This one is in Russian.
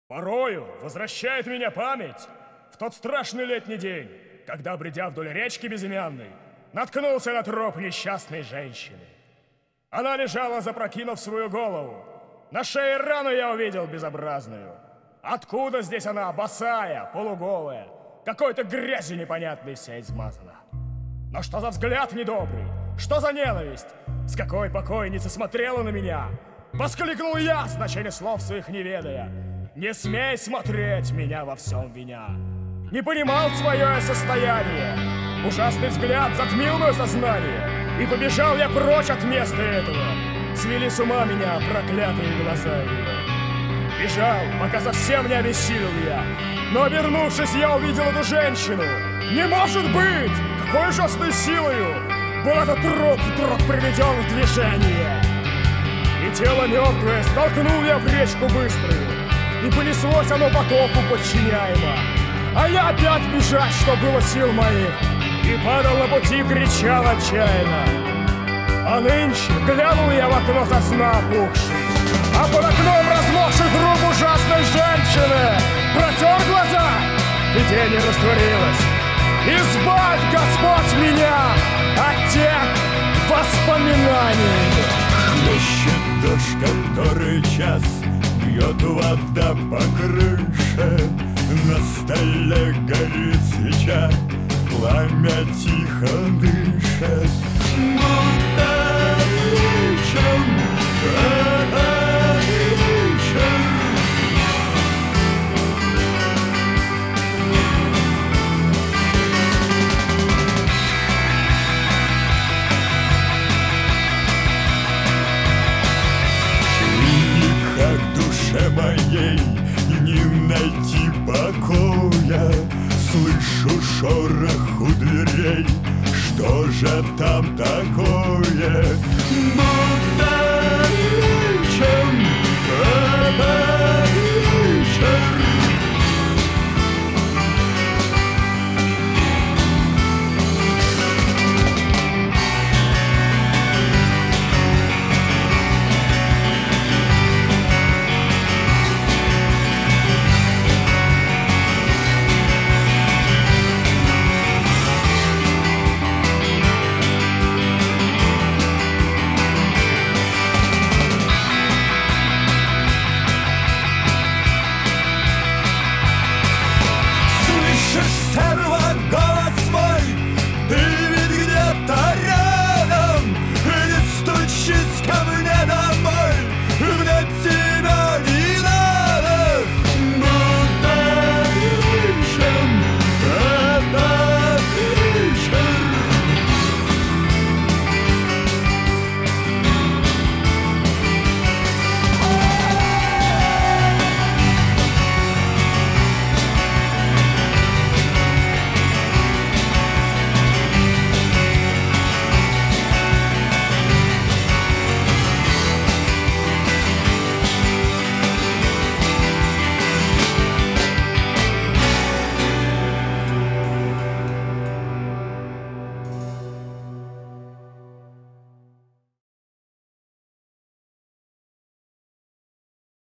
Порою возвращает меня память в тот страшный летний день, когда, бредя вдоль речки безымянной, наткнулся на труп несчастной женщины. Она лежала, запрокинув свою голову. На шее рану я увидел безобразную. Откуда здесь она, босая, полуголая, какой-то грязью непонятной вся измазана? Но что за взгляд недобрый? Что за ненависть? С какой покойница смотрела на меня? Воскликнул я, значение слов своих не ведая. Не смей смотреть меня во всем виня. Не понимал свое состояние. Ужасный взгляд затмил мое сознание. И побежал я прочь от места этого. Свели с ума меня проклятые глаза ее. Бежал, пока совсем не обессилел я. Но, обернувшись, я увидел эту женщину. Не может быть! Какой ужасной силою был этот труп вдруг приведен в движение. И тело мертвое столкнул я в речку быструю, и понеслось оно потоку подчиняемо. А я опять бежать, что было сил моих, и падал на пути, кричал отчаянно. А нынче глянул я в окно со сна опухший, а под окном размокший труп ужасной женщины. Протер глаза, видение растворилось. Избавь, Господь, меня от тех воспоминаний. Хлещет дождь, который час, бьет вода по крыше. На столе горит свеча, пламя тихо дышит. Будто вечером, моей не найти покоя. Слышу шорох у дверей, что же там такое? Будто